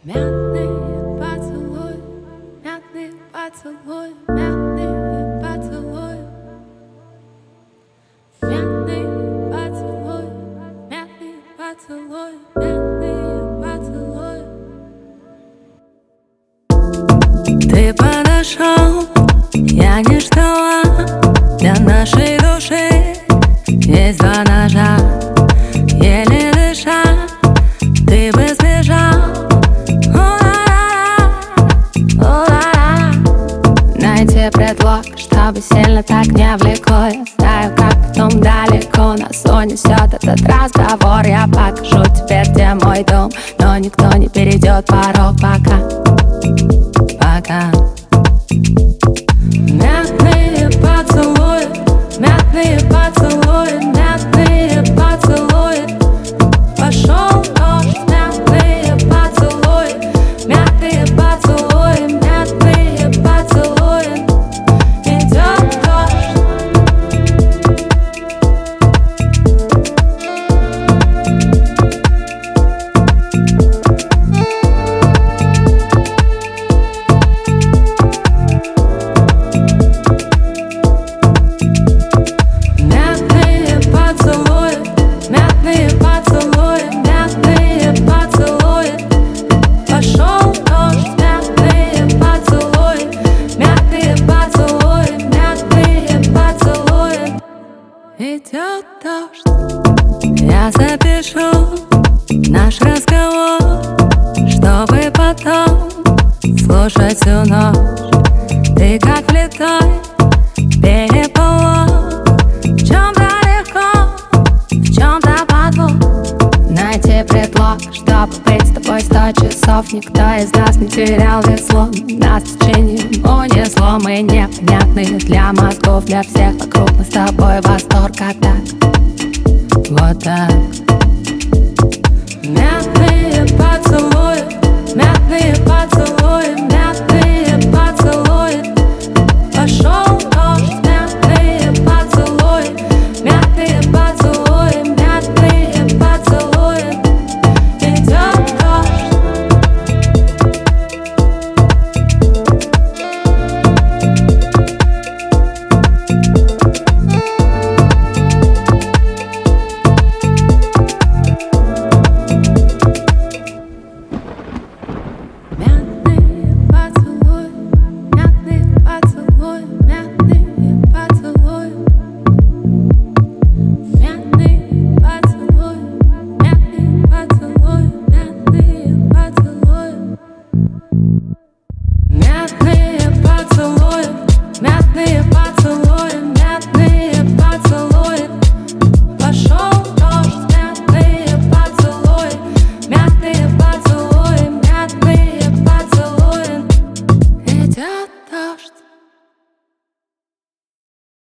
Мятный поцелуй, мятный поцелуй, мятный поцелуй. Мятный поцелуй, мятный поцелуй, мятный поцелуй. Ты подошел, я не ждала. Для нашей души есть два ножа. Еле дыша, ты бы сбежал. Найти предлог, чтобы сильно так не влекло. Я знаю, как потом далеко нас унесет этот разговор. Я покажу тебе, где мой дом, но никто не перейдет порог пока. Мятные поцелуи, мятные поцелуи, мятные поцелуи. Пошел дождь, мятные поцелуи, мятные поцелуи, мятные поцелуи. Идет дождь. Мятные поцелуи, мятные поцелуи, мятные поцелуи. Пошел дождь, мятные поцелуи, мятные поцелуи, мятные поцелуи. Идет дождь. Я запишу наш разговор, чтобы потом слушать всю ночь. Ты как влетай, переполох. В чем-то легко, в чем-то подвох. Найти предлог, чтобы быть с тобой 100 часов. Никто из нас не терял весло. Нас течением унесло. Мы непонятные для мозгов, для всех вокруг. Мы с тобой восторг, когда вот так. Мятные поцелуи, мятные поцелуи,